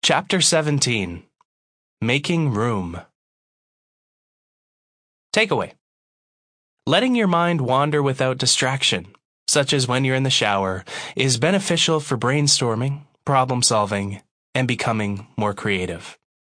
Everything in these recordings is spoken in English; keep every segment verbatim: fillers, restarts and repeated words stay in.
Chapter seventeen. Making Room. Takeaway. Letting your mind wander without distraction, such as when you're in the shower, is beneficial for brainstorming, problem solving, and becoming more creative.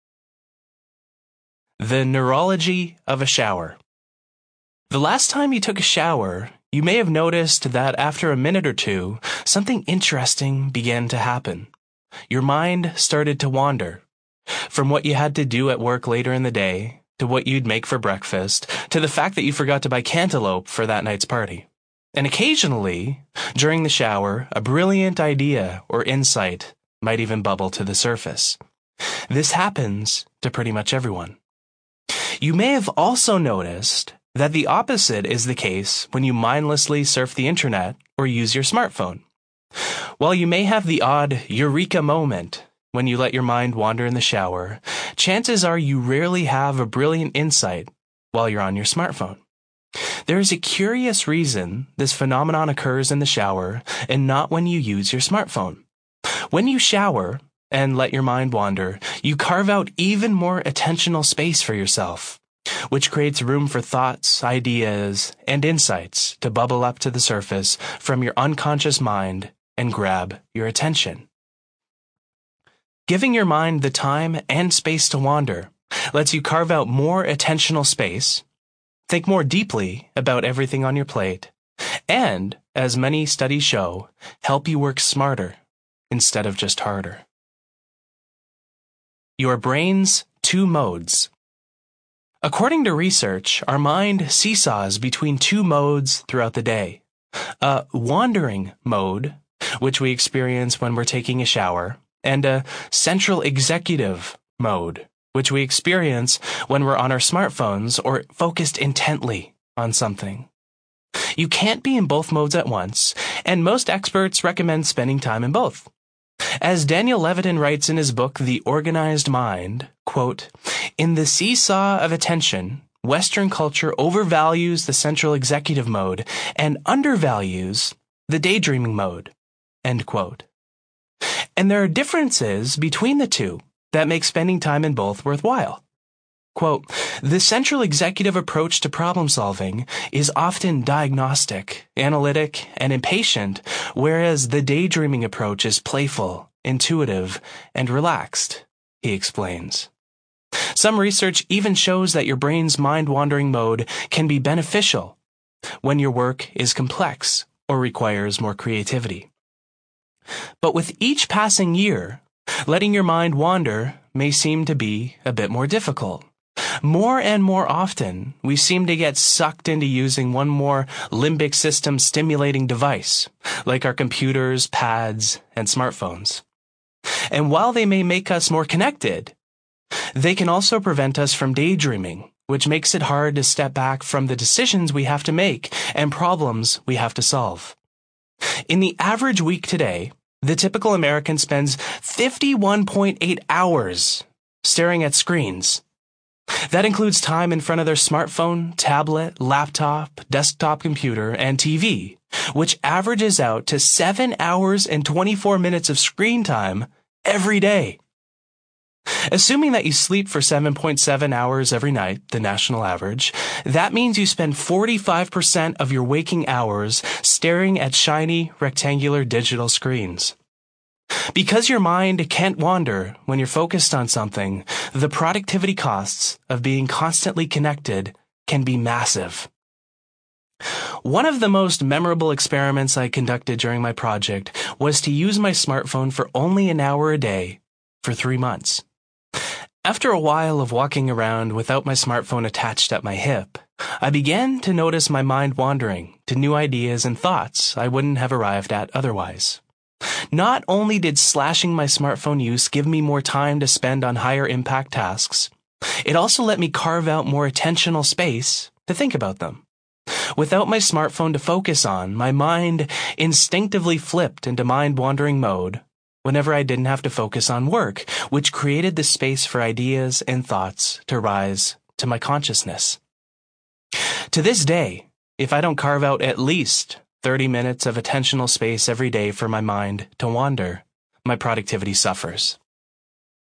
The neurology of a shower. The last time you took a shower, you may have noticed that after a minute or two, something interesting began to happen. Your mind started to wander. From what you had to do at work later in the day, to what you'd make for breakfast, to the fact that you forgot to buy cantaloupe for that night's party. And occasionally, during the shower, a brilliant idea or insight might even bubble to the surface. This happens to pretty much everyone. You may have also noticed that the opposite is the case when you mindlessly surf the internet or use your smartphone. While you may have the odd eureka moment when you let your mind wander in the shower, chances are you rarely have a brilliant insight while you're on your smartphone. There is a curious reason this phenomenon occurs in the shower and not when you use your smartphone. When you shower and let your mind wander, you carve out even more attentional space for yourself, which creates room for thoughts, ideas, and insights to bubble up to the surface from your unconscious mind and grab your attention. Giving your mind the time and space to wander lets you carve out more attentional space, think more deeply about everything on your plate, and, as many studies show, help you work smarter instead of just harder. Your brain's two modes. According to research, our mind seesaws between two modes throughout the day. A wandering mode, which we experience when we're taking a shower, and a central executive mode, which we experience when we're on our smartphones or focused intently on something. You can't be in both modes at once, and most experts recommend spending time in both. As Daniel Levitin writes in his book, The Organized Mind, quote, "In the seesaw of attention, Western culture overvalues the central executive mode and undervalues the daydreaming mode," end quote. And there are differences between the two that make spending time in both worthwhile. Quote, "The central executive approach to problem solving is often diagnostic, analytic, and impatient, whereas the daydreaming approach is playful, intuitive, and relaxed," he explains. Some research even shows that your brain's mind-wandering mode can be beneficial when your work is complex or requires more creativity. But with each passing year, letting your mind wander may seem to be a bit more difficult. More and more often, we seem to get sucked into using one more limbic system stimulating device, like our computers, pads, and smartphones. And while they may make us more connected, they can also prevent us from daydreaming, which makes it hard to step back from the decisions we have to make and problems we have to solve. In the average week today, the typical American spends fifty-one point eight hours staring at screens. That includes time in front of their smartphone, tablet, laptop, desktop computer, and T V, which averages out to seven hours and twenty-four minutes of screen time every day. Assuming that you sleep for seven point seven hours every night, the national average, that means you spend forty-five percent of your waking hours staring at shiny, rectangular digital screens. Because your mind can't wander when you're focused on something, the productivity costs of being constantly connected can be massive. One of the most memorable experiments I conducted during my project was to use my smartphone for only an hour a day for three months. After a while of walking around without my smartphone attached at my hip, I began to notice my mind wandering to new ideas and thoughts I wouldn't have arrived at otherwise. Not only did slashing my smartphone use give me more time to spend on higher impact tasks, it also let me carve out more attentional space to think about them. Without my smartphone to focus on, my mind instinctively flipped into mind-wandering mode whenever I didn't have to focus on work, which created the space for ideas and thoughts to rise to my consciousness. To this day, if I don't carve out at least thirty minutes of attentional space every day for my mind to wander, my productivity suffers.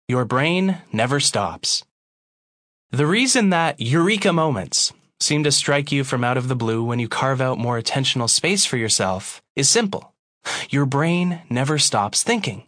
Your brain never stops. The reason that eureka moments seem to strike you from out of the blue when you carve out more attentional space for yourself is simple. Your brain never stops thinking.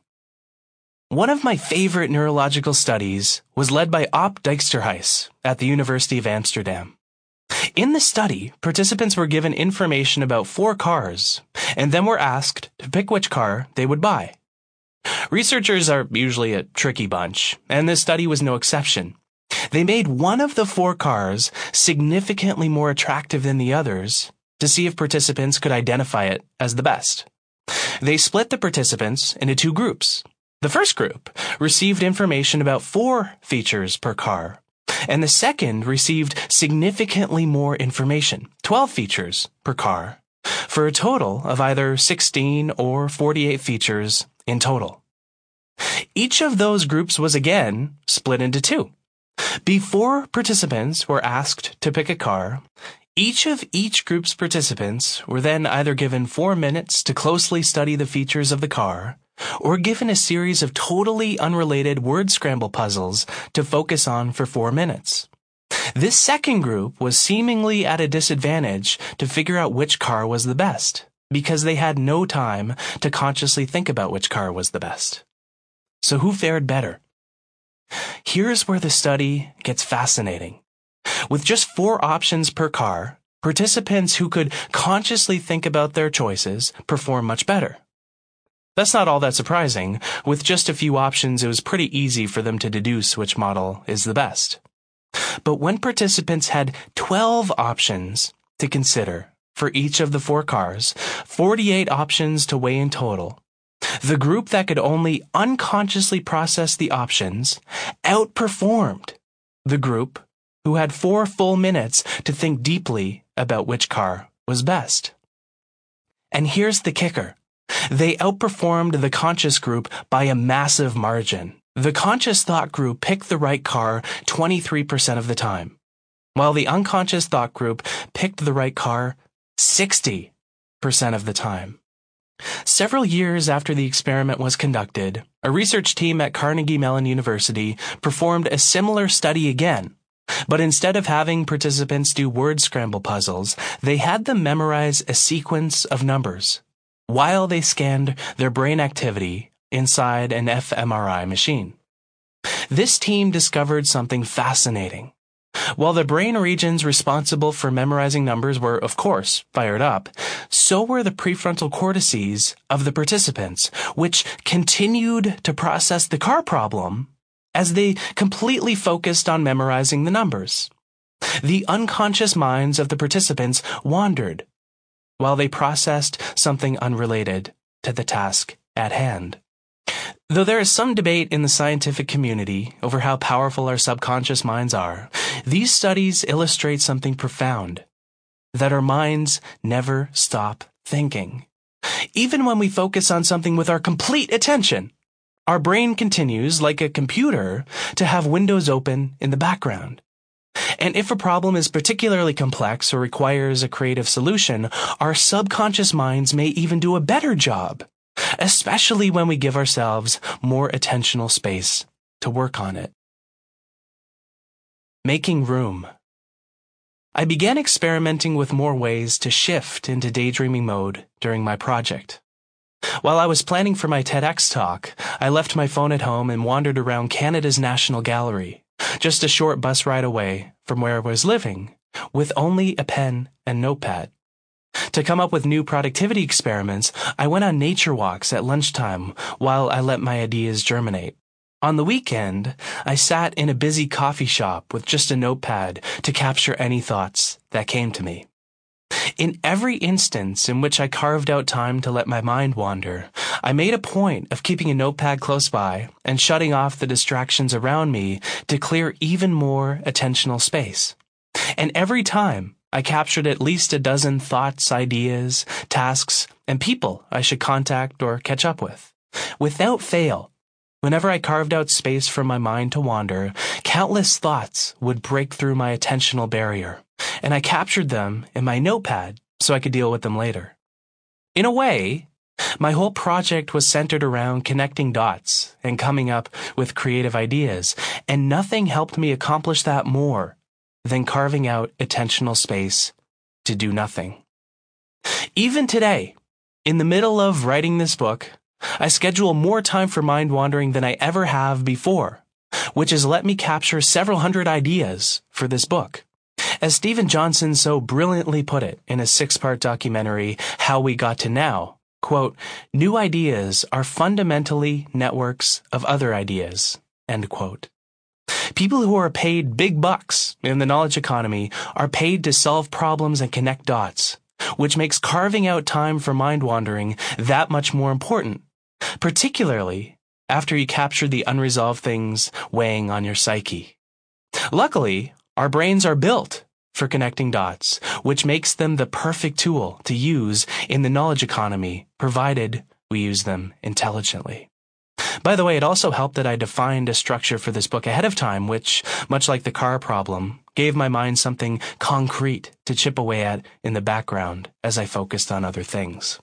One of my favorite neurological studies was led by Op Dijksterhuis at the University of Amsterdam. In the study, participants were given information about four cars and then were asked to pick which car they would buy. Researchers are usually a tricky bunch, and this study was no exception. They made one of the four cars significantly more attractive than the others to see if participants could identify it as the best. They split the participants into two groups. The first group received information about four features per car, and the second received significantly more information, twelve features per car, for a total of either sixteen or forty-eight features in total. Each of those groups was again split into two. Before participants were asked to pick a car, each of each group's participants were then either given four minutes to closely study the features of the car, or given a series of totally unrelated word scramble puzzles to focus on for four minutes. This second group was seemingly at a disadvantage to figure out which car was the best, because they had no time to consciously think about which car was the best. So who fared better? Here's where the study gets fascinating. With just four options per car, participants who could consciously think about their choices perform much better. That's not all that surprising. With just a few options, it was pretty easy for them to deduce which model is the best. But when participants had twelve options to consider for each of the four cars, forty-eight options to weigh in total, the group that could only unconsciously process the options outperformed the group who had four full minutes to think deeply about which car was best. And here's the kicker. They outperformed the conscious group by a massive margin. The conscious thought group picked the right car twenty-three percent of the time, while the unconscious thought group picked the right car sixty percent of the time. Several years after the experiment was conducted, a research team at Carnegie Mellon University performed a similar study again, but instead of having participants do word scramble puzzles, they had them memorize a sequence of numbers while they scanned their brain activity inside an fMRI machine. This team discovered something fascinating. While the brain regions responsible for memorizing numbers were, of course, fired up, so were the prefrontal cortices of the participants, which continued to process the car problem as they completely focused on memorizing the numbers. The unconscious minds of the participants wandered while they processed something unrelated to the task at hand. Though there is some debate in the scientific community over how powerful our subconscious minds are, these studies illustrate something profound, that our minds never stop thinking. Even when we focus on something with our complete attention, our brain continues, like a computer, to have windows open in the background. And if a problem is particularly complex or requires a creative solution, our subconscious minds may even do a better job, especially when we give ourselves more attentional space to work on it. Making room. I began experimenting with more ways to shift into daydreaming mode during my project. While I was planning for my TEDx talk, I left my phone at home and wandered around Canada's National Gallery, just a short bus ride away from where I was living, with only a pen and notepad. To come up with new productivity experiments, I went on nature walks at lunchtime while I let my ideas germinate. On the weekend, I sat in a busy coffee shop with just a notepad to capture any thoughts that came to me. In every instance in which I carved out time to let my mind wander, I made a point of keeping a notepad close by and shutting off the distractions around me to clear even more attentional space. And every time, I captured at least a dozen thoughts, ideas, tasks, and people I should contact or catch up with. Without fail, whenever I carved out space for my mind to wander, countless thoughts would break through my attentional barrier, and I captured them in my notepad so I could deal with them later. In a way, My whole project was centered around connecting dots and coming up with creative ideas, and nothing helped me accomplish that more than carving out attentional space to do nothing. Even today, in the middle of writing this book, I schedule more time for mind wandering than I ever have before, which has let me capture several hundred ideas for this book. As Steven Johnson so brilliantly put it in a six-part documentary, How We Got to Now, quote, "New ideas are fundamentally networks of other ideas," end quote. People who are paid big bucks in the knowledge economy are paid to solve problems and connect dots, which makes carving out time for mind wandering that much more important, particularly after you capture the unresolved things weighing on your psyche. Luckily, our brains are built for connecting dots, which makes them the perfect tool to use in the knowledge economy, provided we use them intelligently. By the way, it also helped that I defined a structure for this book ahead of time, which, much like the car problem, gave my mind something concrete to chip away at in the background as I focused on other things.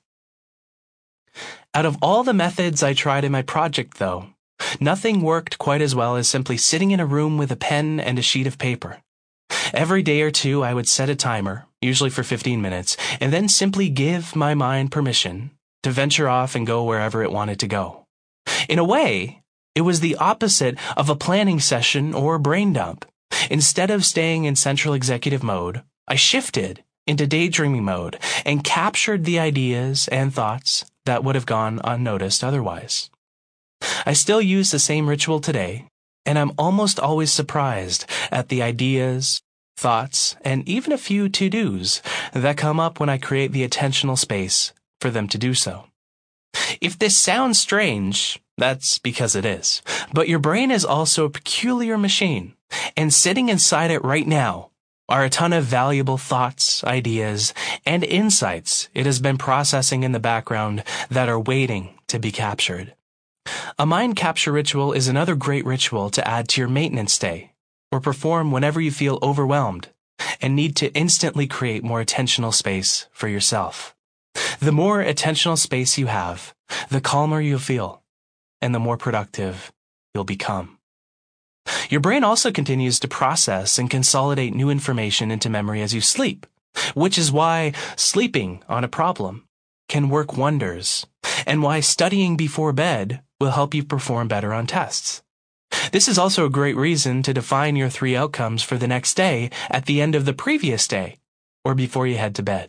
Out of all the methods I tried in my project, though, nothing worked quite as well as simply sitting in a room with a pen and a sheet of paper. Every day or two, I would set a timer, usually for fifteen minutes, and then simply give my mind permission to venture off and go wherever it wanted to go. In a way, it was the opposite of a planning session or brain dump. Instead of staying in central executive mode, I shifted into daydreaming mode and captured the ideas and thoughts that would have gone unnoticed otherwise. I still use the same ritual today, and I'm almost always surprised at the ideas, thoughts, and even a few to-dos that come up when I create the attentional space for them to do so. If this sounds strange, that's because it is. But your brain is also a peculiar machine, and sitting inside it right now are a ton of valuable thoughts, ideas, and insights it has been processing in the background that are waiting to be captured. A mind capture ritual is another great ritual to add to your maintenance day, or perform whenever you feel overwhelmed and need to instantly create more attentional space for yourself. The more attentional space you have, the calmer you'll feel, and the more productive you'll become. Your brain also continues to process and consolidate new information into memory as you sleep, which is why sleeping on a problem can work wonders, and why studying before bed will help you perform better on tests. This is also a great reason to define your three outcomes for the next day at the end of the previous day, or before you head to bed.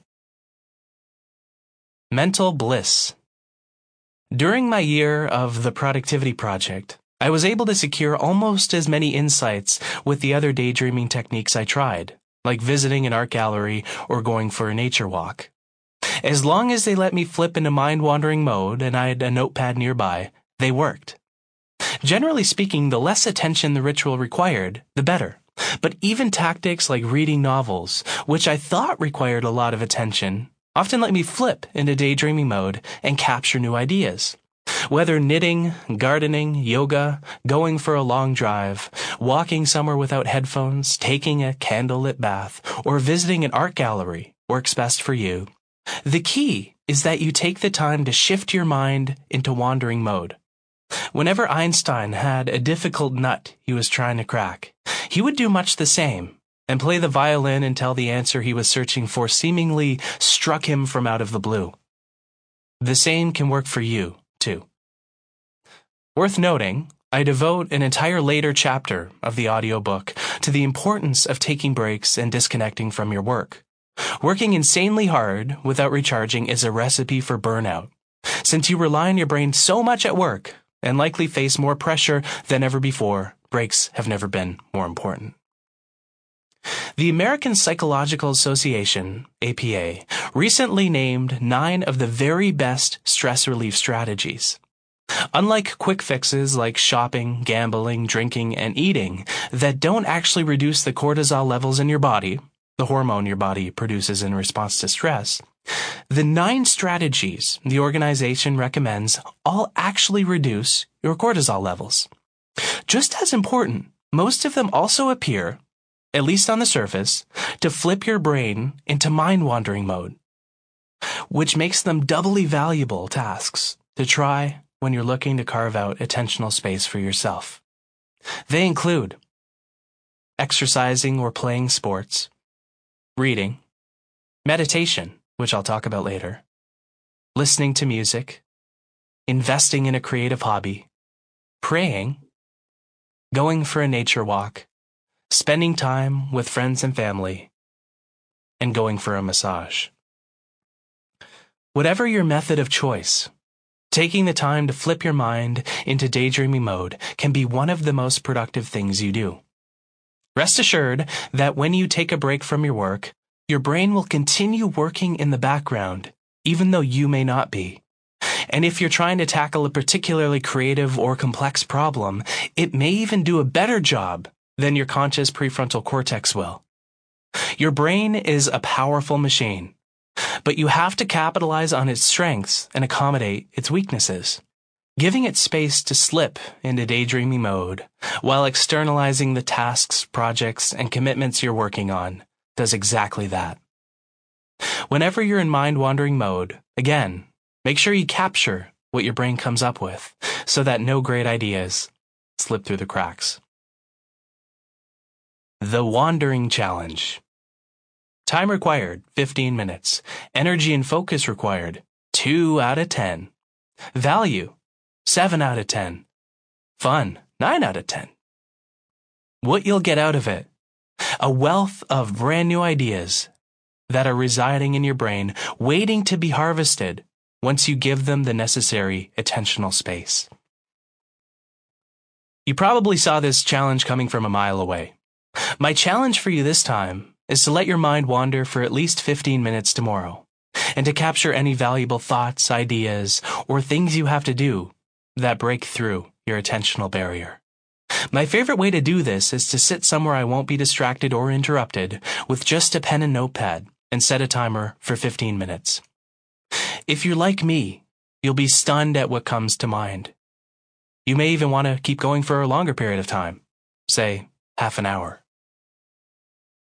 Mental bliss. During my year of the Productivity Project, I was able to secure almost as many insights with the other daydreaming techniques I tried, like visiting an art gallery or going for a nature walk. As long as they let me flip into mind-wandering mode and I had a notepad nearby, they worked. Generally speaking, the less attention the ritual required, the better. But even tactics like reading novels, which I thought required a lot of attention, often let me flip into daydreaming mode and capture new ideas. Whether knitting, gardening, yoga, going for a long drive, walking somewhere without headphones, taking a candlelit bath, or visiting an art gallery works best for you. The key is that you take the time to shift your mind into wandering mode. Whenever Einstein had a difficult nut he was trying to crack, he would do much the same and play the violin until the answer he was searching for seemingly struck him from out of the blue. The same can work for you, too. Worth noting, I devote an entire later chapter of the audiobook to the importance of taking breaks and disconnecting from your work. Working insanely hard without recharging is a recipe for burnout, since you rely on your brain so much at work and likely face more pressure than ever before. Breaks have never been more important. The American Psychological Association, A P A, recently named nine of the very best stress relief strategies. Unlike quick fixes like shopping, gambling, drinking, and eating that don't actually reduce the cortisol levels in your body, the hormone your body produces in response to stress, the nine strategies the organization recommends all actually reduce your cortisol levels. Just as important, most of them also appear, at least on the surface, to flip your brain into mind-wandering mode. which makes them doubly valuable tasks to try when you're looking to carve out attentional space for yourself. They include exercising or playing sports, reading, meditation, which I'll talk about later, listening to music, investing in a creative hobby, praying, going for a nature walk, spending time with friends and family, and going for a massage. Whatever your method of choice, taking the time to flip your mind into daydreaming mode can be one of the most productive things you do. Rest assured that when you take a break from your work, your brain will continue working in the background, even though you may not be. And if you're trying to tackle a particularly creative or complex problem, it may even do a better job than your conscious prefrontal cortex will. Your brain is a powerful machine, but you have to capitalize on its strengths and accommodate its weaknesses. Giving it space to slip into daydreaming mode while externalizing the tasks, projects, and commitments you're working on does exactly that. Whenever you're in mind-wandering mode, again, make sure you capture what your brain comes up with so that no great ideas slip through the cracks. The Wandering Challenge. Time required, fifteen minutes. Energy and focus required, two out of ten. Value, seven out of ten. Fun, nine out of ten. What you'll get out of it: a wealth of brand new ideas that are residing in your brain, waiting to be harvested once you give them the necessary attentional space. You probably saw this challenge coming from a mile away. My challenge for you this time is to let your mind wander for at least fifteen minutes tomorrow, and to capture any valuable thoughts, ideas, or things you have to do that break through your attentional barrier. My favorite way to do this is to sit somewhere I won't be distracted or interrupted with just a pen and notepad and set a timer for fifteen minutes. If you're like me, you'll be stunned at what comes to mind. You may even want to keep going for a longer period of time, say half an hour.